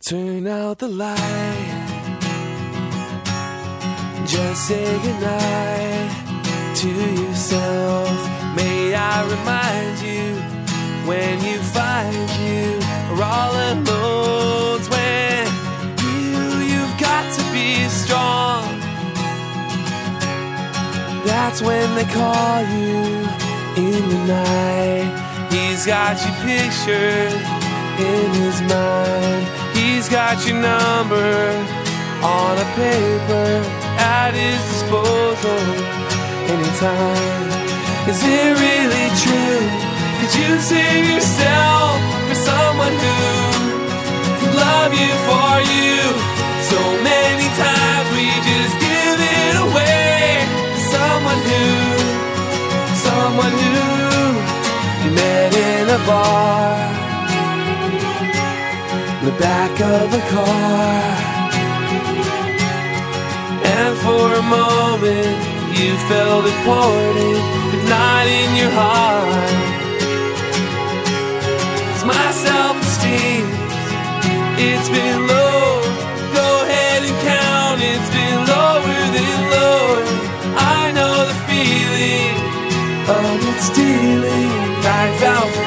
Turn out the light. Just say goodnight to yourself. May I remind you when you find you are all alone. When you've got to be strong. That's when they call you in the night. He's got you pictured in his mind. He's got your number on a paper at his disposal anytime. Is it really true? Could you save yourself for someone who could love you for you? So many times we just give it away to someone who you met in a bar, in the back of a car. And for a moment you felt important, but not in your heart. 'Cause my self-esteem, it's been low. Go ahead and count, it's been lower than low. I know the feeling of it stealing. I found